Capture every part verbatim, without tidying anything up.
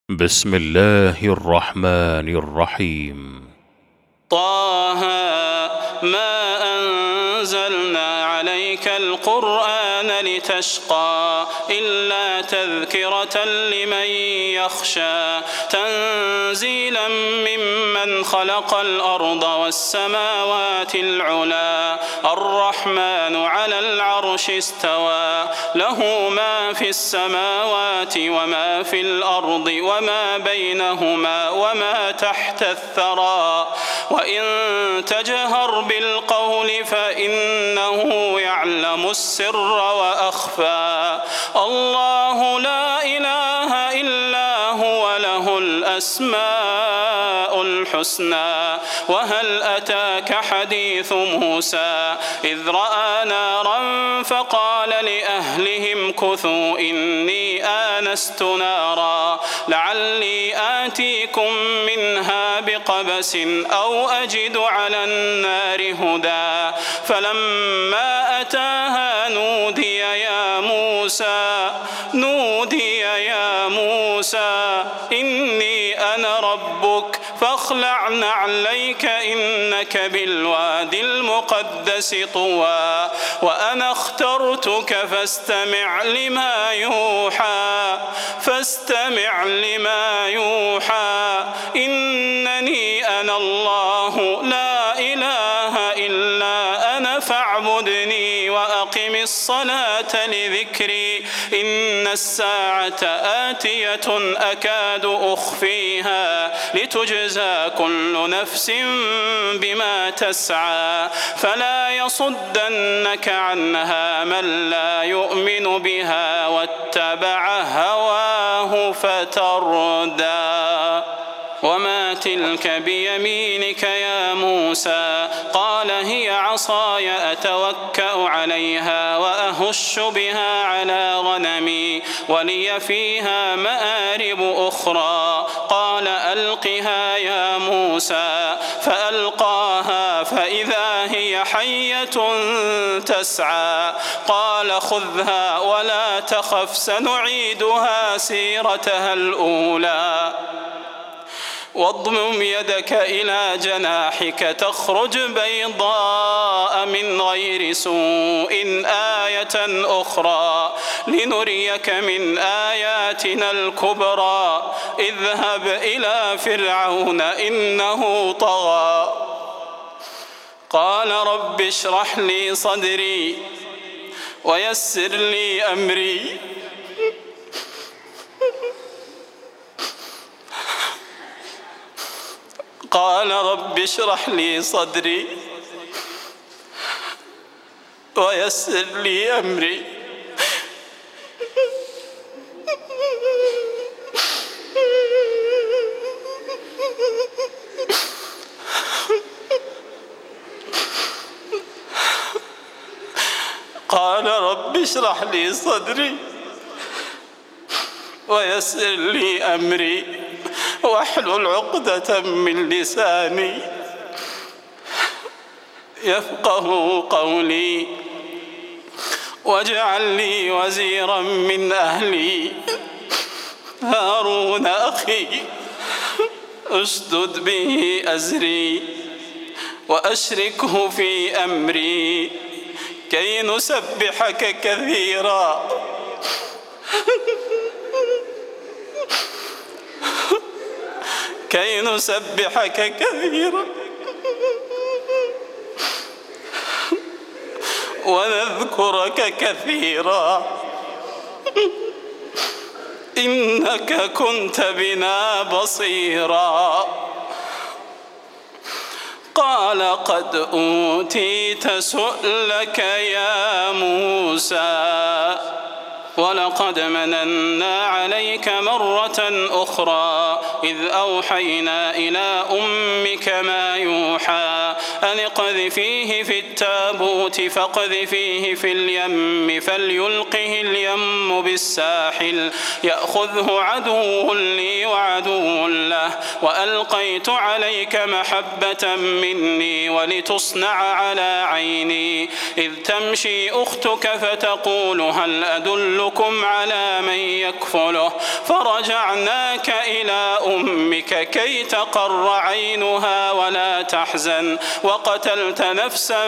بسم الله الرحمن الرحيم. طه ما أنزلنا عليك القرآن لتشقى إلا تذكرة لمن يخشى تنزيلا ممن خلق الأرض والسماوات العلى الرحمن على العرش استوى له ما في السماوات وما في الأرض وما بينهما وما تحت الثرى وإن تجهر بالقول فإنه يعلم السر وأخفى الله لا إله إلا هو له الأسماء الحسنى وهل أتاك حديث موسى إذ رأى نارا فقال لأهلهم كثوا إني آنست نارا لعلي آتيكم منها بقبس أو أجد على النار هدى فلما أتاها نودي يا موسى نودي يا موسى إني أنا ربك فاخلع نعليك إنك بالوادي المقدس طوى وأنا اخترتك فاستمع لما يوحى فاستمع لما يوحى إنني أنا الله لا إله إلا أنا فاعبدني وأقم الصلاة لذكري إن الساعة آتية أكاد أخفيها لتجزى كل نفس بما تسعى فلا يصدنك عنها من لا يؤمن بها واتبع هواه فتردى وما تلك بيمينك يا موسى قال هي عصاي أتوكأ عليها وأهش بها على غنمي ولي فيها مآرب أخرى قال ألقها يا موسى فألقاها فإذا هي حية تسعى قال خذها ولا تخف سنعيدها سيرتها الأولى واضمم يدك إلى جناحك تخرج بيضاء من غير سوء آية أخرى لنريك من آياتنا الكبرى اذهب إلى فرعون إنه طغى قال رب اشرح لي صدري ويسر لي أمري قال رب اشرح لي صدري ويسر لي أمري قال رب اشرح لي صدري ويسر لي أمري واحلل عقدة من لساني يفقه قولي واجعل لي وزيرا من أهلي هارون أخي اشدد به أزري وأشركه في أمري كي نسبحك كثيرا كي نسبحك كثيرا ونذكرك كثيرا إنك كنت بنا بصيرا قال قد أوتيت سؤلك يا موسى ولقد مننا عليك مرة أخرى إذ أوحينا إلى أمك ما يوحى أن اقذفيه في التابوت فاقذفيه في اليم فليلقه اليم بالساحل يأخذه عدو لي وعدو له وألقيت عليك محبة مني ولتصنع على عيني إذ تمشي أختك فتقول هل أدلكم على من يكفله فرجعناك إلى أمك كي تقر عينها ولا تحزن وقتلت نفسا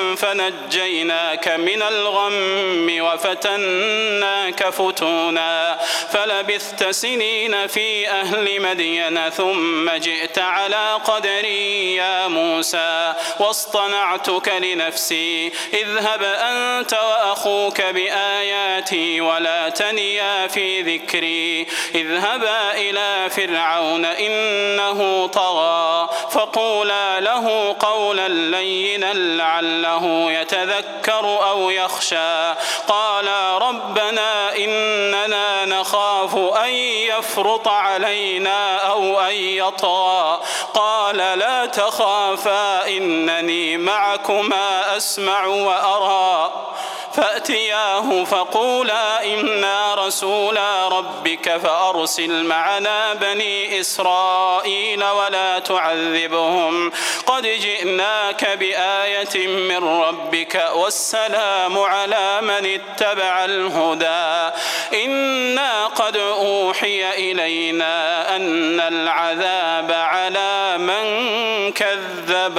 فنجيناك من الغم وفتناك فتونا فلبثت سنين في أهل مدين ثم جئت على قدري يا موسى واصطنعتك لنفسي اذهب أنت وأخوك بآياتي ولا تنيا في ذكري اذهبا إلى فرعون إنه طغى فقولا له قولا لينا لعله يتذكر أو يخشى قالا ربنا إننا نخاف أن يفرط علينا أو أن يطغى قال لا تخافا إنني معكما أسمع وأرى فأتياه فقولا إنا رسولا ربك فأرسل معنا بني إسرائيل ولا تعذبهم قد جئناك بآية من ربك والسلام على من اتبع الهدى إنا قد أوحي إلينا أن العذاب على من كذب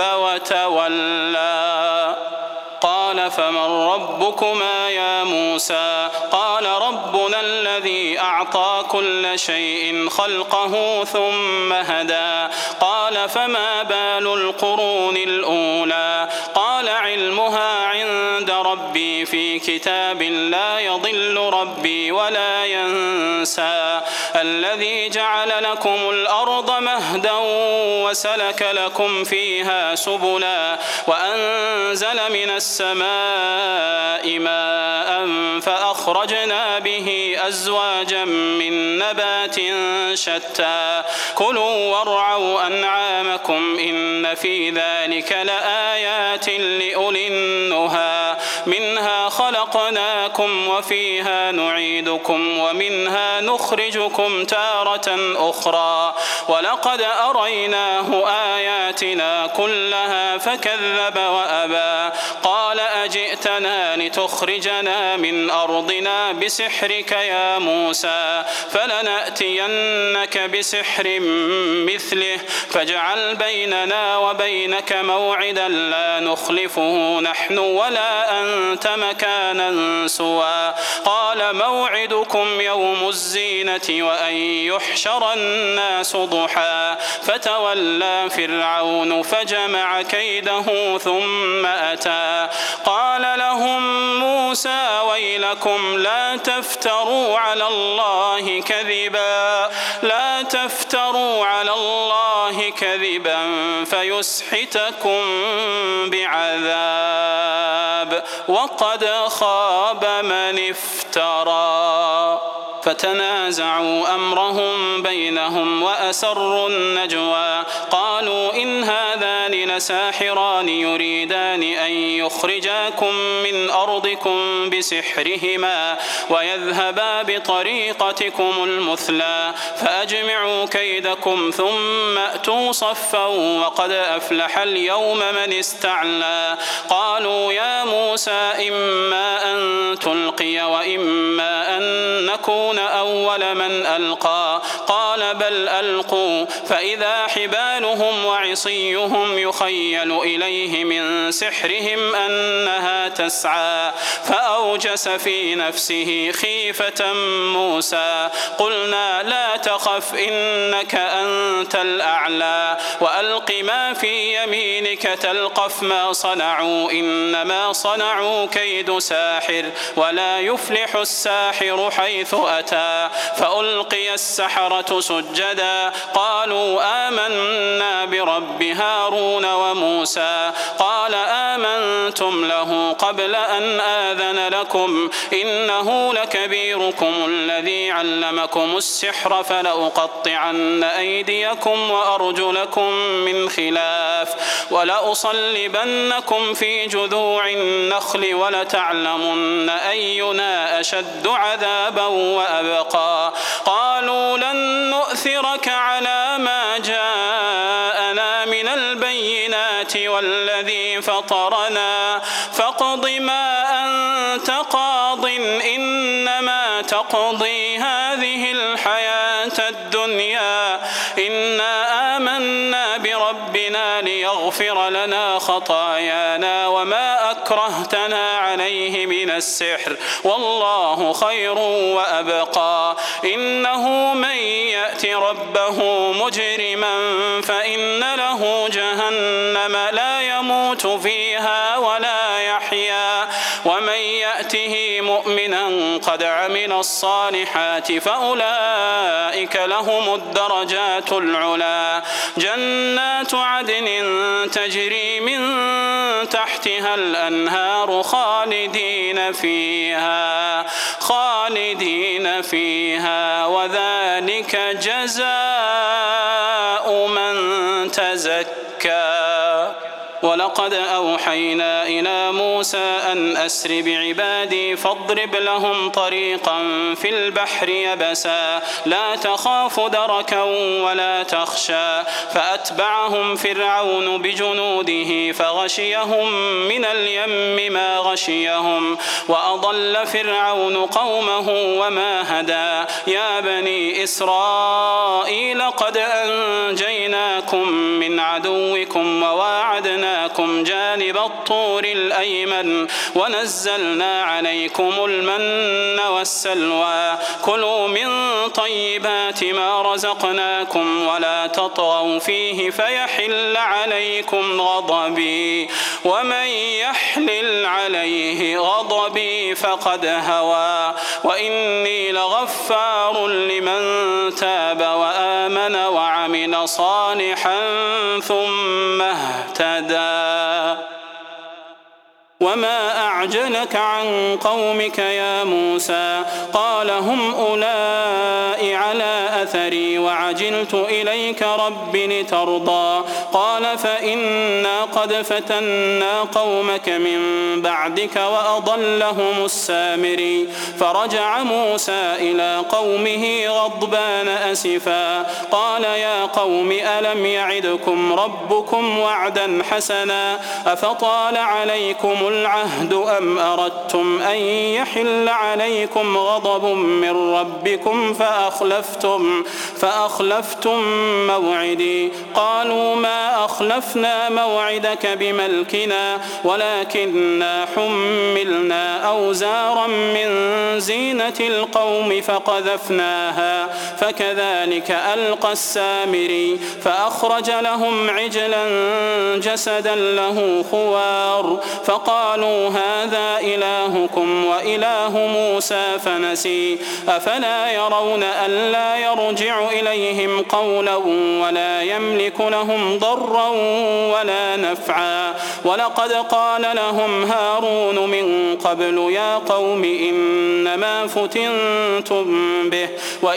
وتولى قال فمن ربكما يا موسى قال ربنا الذي أعطى كل شيء خلقه ثم هدى قال فما بال القرون الأولى قال علمها عند ربي في كتاب لا يضل ربي ولا ينسى الذي جعل لكم الأرض مهدا وسلك لكم فيها سبلا وأنزل من السماء ماء فأخرجنا به أزواجا من نبات شتى كلوا وارعوا أنعامكم إن في ذلك لآيات لأولي النهى منها خلقناكم وفيها نعيدكم ومنها نخرجكم تارة أخرى ولقد أريناه آياتنا كلها فكذب وأبى قال أجئتنا لتخرجنا من أرضنا بسحرك يا موسى فلنأتينك بسحر مثله فاجعل بيننا وبينك موعدا لا نخلفه نحن ولا أنت مكانا سوى قال موعدكم يوم الزينة وأن يحشر الناس ضحى فتولى فرعون فجمع كيده ثم أتى قال لهم موسى ويلكم لا تفتروا على الله كذبا لا تفتروا على الله كذبا فيسحتكم بعذاب وقد خاب من افترى فتنازعوا أمرهم بينهم وأسروا النجوى قالوا إن هذان لساحران يريدان أن يخرجاكم من أرضكم بسحرهما ويذهبا بطريقتكم المثلى فأجمعوا كيدكم ثم أتوا صفا وقد أفلح اليوم من استعلى قالوا يا موسى إما أن تلقي وإما أن نكون أول من ألقى قال بل ألقوا فإذا حبالهم وعصيهم يخيل إليه من سحرهم أنها تسعى فأوجس في نفسه خيفة موسى قلنا لا تخف إنك أنت الأعلى وألق ما في يمينك تلقف ما صنعوا إنما صنعوا كيد ساحر ولا يفلح الساحر حيث أتى فألقي السحرة سجدا قالوا آمنا برب هارون وموسى قال آمنتم له قبل أن آذن لكم إنه لكبيركم الذي علمكم السحر فلأقطعن أيديكم وأرجلكم من خلاف ولأصلبنكم في جذوع النخل ولتعلمن أينا أشد عذابا وأبقى وأبقى قالوا لن نؤثرك على ما جاءنا من البينات والذي فطرنا فاقض ما أنت قاض إنما تقضي هذه الحياة الدنيا إنا آمنا بربنا ليغفر لنا خطايانا وما أكرهتنا عليه من السحر والله خير وأبقى إنه من يأت ربه مجرما فإن له جهنم لا يموت فيها ولا يحيا ومن يأته مؤمنا قد عمل الصالحات فأولئك لهم الدرجات العلا جنات عدن تجري من تحتها الأنهار خالدين فيها خالدين فيها وذلك جزاء من تزكى ولقد أوحينا إلى موسى أن أسر بعبادي فاضرب لهم طريقا في البحر يبسا لا تخاف دركا ولا تخشى فأتبعهم فرعون بجنوده فغشيهم من اليم ما غشيهم وأضل فرعون قومه وما هدى يا بني إسرائيل قد أنجيناكم من عدوكم وواعدنا جانب الطور الأيمن ونزلنا عليكم المن والسلوى كلوا من طيبات ما رزقناكم ولا تطغوا فيه فيحل عليكم غضبي ومن يحلل عليه غضبي فقد هوى وإني لغفار لمن تاب وآمن وعمل صالحا ثم اهتدى وما أعجلك عن قومك يا موسى قال هم أولئك على أثري وعجلت إليك رب لترضى قال فإنا قد فتنا قومك من بعدك وأضلهم السامري فرجع موسى إلى قومه غضبان أسفا قال يا قوم ألم يعدكم ربكم وعدا حسنا أفطال عليكم العهد أم أردتم أن يحل عليكم غضب من ربكم فأخلفتم فأخلفتم موعدي قالوا ما أخلفنا موعدك بملكنا ولكننا حملنا أوزارا من زينة القوم فقذفناها فكذلك ألقى السامري فأخرج لهم عجلا جسدا له خوار فقالوا هذا إلهكم وإله موسى فنسي أفلا يرون ألا يرجع إليهم قولا ولا يملك لهم ضرا ولا نفعا ولقد قال لهم هارون من قبل يا قوم إنما فتنتم به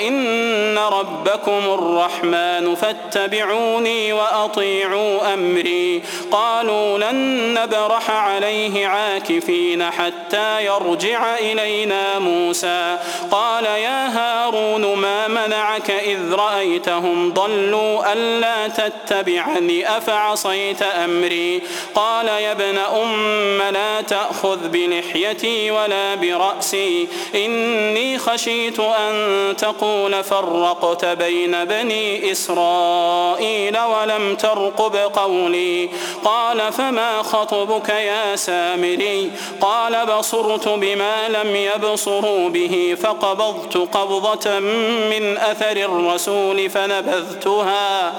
وإن ربكم الرحمن فاتبعوني وأطيعوا أمري قالوا لن نبرح عليه عاكفين حتى يرجع إلينا موسى قال يا هارون ما منعك إذ رأيتهم ضلوا ألا تتبعني أفعصيت أمري قال يا ابن أم لا تأخذ بلحيتي ولا برأسي إني خشيت أن تقول فرقت بين بني إسرائيل ولم ترقب قولي قال فما خطبك يا سامري قال بصرت بما لم يبصروا به فقبضت قبضة من أثر الرسول فنبذتها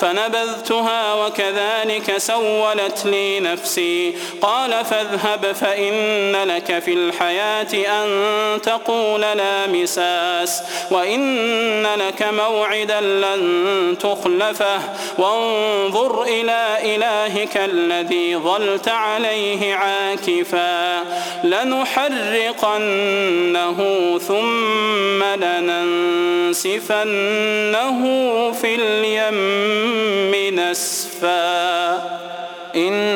فنبذتها وكذلك سولت لي نفسي قال فاذهب فإن لك في الحياة أن تقول لا مساس وإن لك موعدا لن تخلفه وانظر إلى إلهك الذي ظلت عليه عاكفا لنحرقنه ثم لننسفنه في اليم نسفا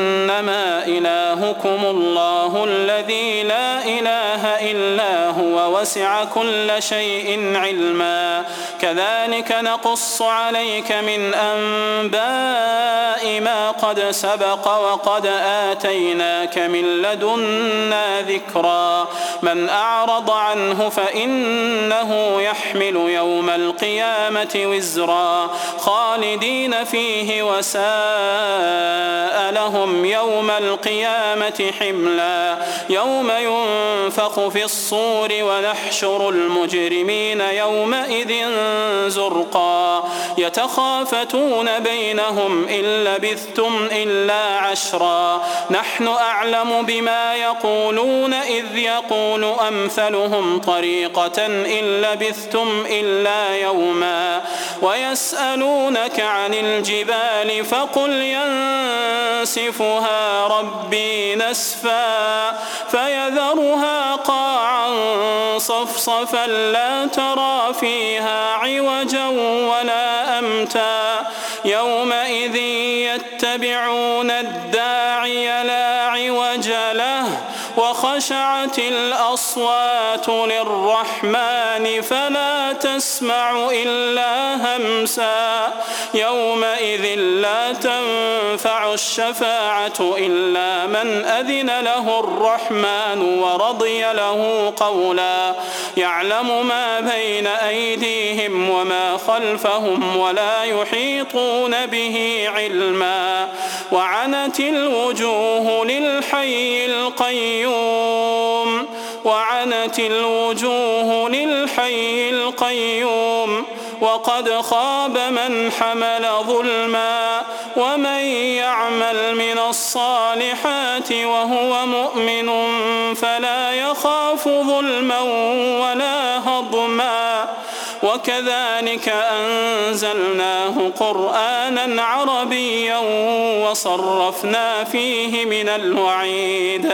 إنما إلهكم الله الذي لا إله إلا هو وسع كل شيء علما كذلك نقص عليك من أنباء ما قد سبق وقد آتيناك من لدنا ذكرا من أعرض عنه فإنه يحمل يوم القيامة وزرا خالدين فيه وساء لهم يوم القيامة حملا يوم ينفخ في الصور ونحشر المجرمين يومئذ زرقا يتخافتون بينهم إن لبثتم إلا عشرا نحن أعلم بما يقولون إذ يقول أمثلهم طريقة إن لبثتم إلا يوما ويسألونك عن الجبال فقل ينسفها ربي نسفا فيذرها قاعا صفصفا لا ترى فيها عوجا ولا أمتا يومئذ يتبعون الداعي لا عوج له وخشعت الأصوات للرحمن فلا تسمع إلا همسا يومئذ لا تنفع الشفاعة إلا من أذن له الرحمن ورضي له قولا يعلم ما بين أيديهم وما خلفهم ولا يحيطون به علما وعنت الوجوه للحي القيوم وعنت الوجوه للحي القيوم وقد خاب من حمل ظلما ومن يعمل من الصالحات وهو مؤمن فلا يخاف ظلما ولا هضما وكذلك أنزلناه قرآنا عربيا وصرفنا فيه من الوعيد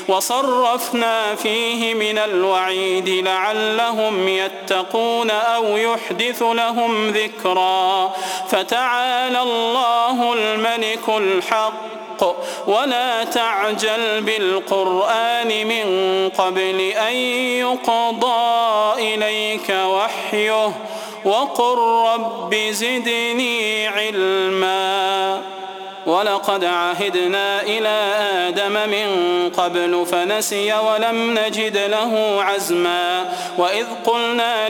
وصرفنا فيه من الوعيد لعلهم يتقون أو يحدث لهم ذكرا فتعالى الله الملك الحق ولا تعجل بالقرآن من قبل أن يقضى إليك وحيه وقل رب زدني علما ولقد عهدنا إلى آدم من قبل فنسي ولم نجد له عزما وإذ قلنا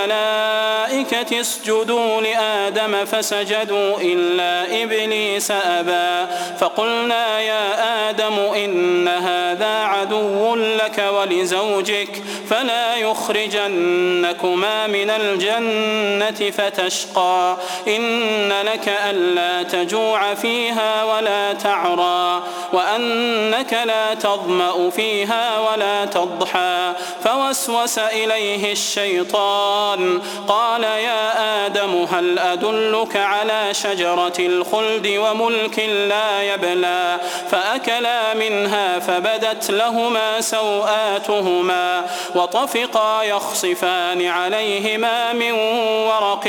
للملائكة اسجدوا لآدم فسجدوا إلا إبليس أبى فقلنا يا آدم إن هذا عدو لك ولزوجك فلا يخرجنكما من الجنة فتشقى إن لك ألا تجوع فيها ولا تعرى وأنك لا تظمأ فيها ولا تضحى فوسوس إليه الشيطان قال يا آدم هل أدلك على شجرة الخلد وملك لا يبلى فأكلا منها فبدت لهما سوآتهما وطفقا يخصفان عليهما من ورق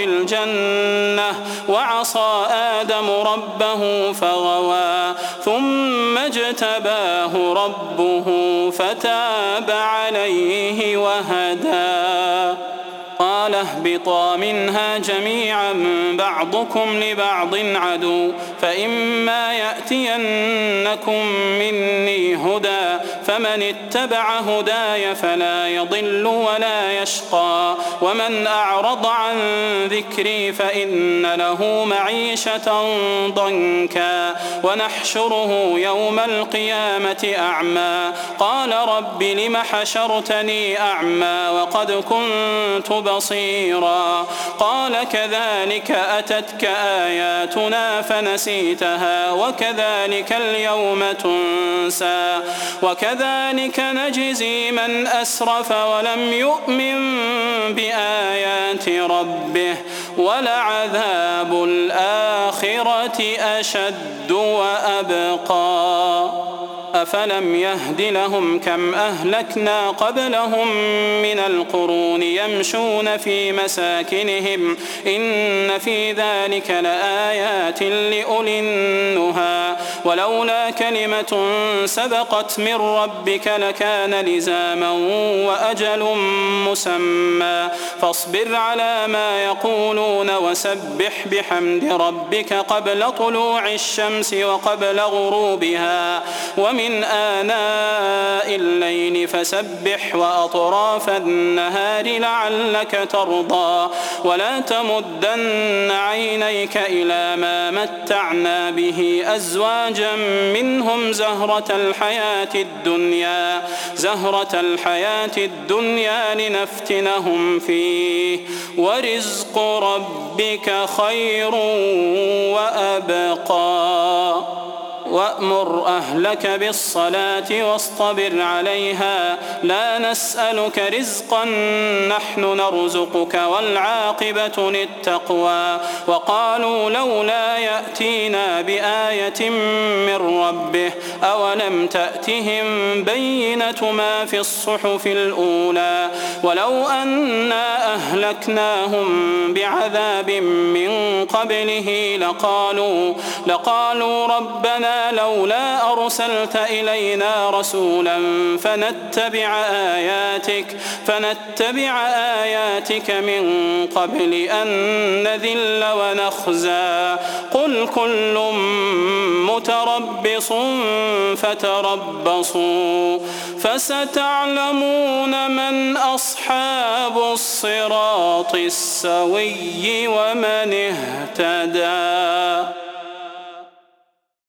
الجنة وعصى آدم ربه فغوى ثم اجتباه ربه فتاب عليه وهدى قال اهبطا منها جميعا بعضكم لبعض عدو فإما يأتينكم مني هدى فمن اتبع هداي فلا يضل ولا يشقى ومن أعرض عن ذكري فإن له معيشة ضنكا ونحشره يوم القيامة أعمى قال رب لم حشرتني أعمى وقد كنت بصيرا قال كذلك أتتك آياتنا فنسيتها وكذلك اليوم تنسى وكذلك نجزي من أسرف ولم يؤمن بآيات ربه ولعذاب الآخرة أشد وأبقى أفلم يهد لهم كم أهلكنا قبلهم من القرون يمشون في مساكنهم إن في ذلك لآيات لأولي النهى ولولا كلمة سبقت من ربك لكان لزاما وأجل مسمى فاصبر على ما يقولون وسبح بحمد ربك قبل طلوع الشمس وقبل غروبها ومن آناء الليل فسبح وأطراف النهار لعلك ترضى ولا تمدن عينيك إلى ما متعنا به أزواجا منهم زهرة الحياة الدنيا زهرة الحياة الدنيا لنفتنهم فيه ورزق ربك خير وأبقى وأمر أهلك بالصلاة واصطبر عليها لا نسألك رزقا نحن نرزقك والعاقبة للتقوى وقالوا لولا يأتينا بآية من ربه أولم تأتهم بينة ما في الصحف الأولى ولو أنا أهلكناهم بعذاب من قبله لقالوا لقالوا ربنا لولا أرسلت إلينا رسولا فنتبع آياتك فنتبع آياتك من قبل أن نذل ونخزى قل كل متربص فتربصوا فستعلمون من أصحاب الصراط السوي ومن اهتدى.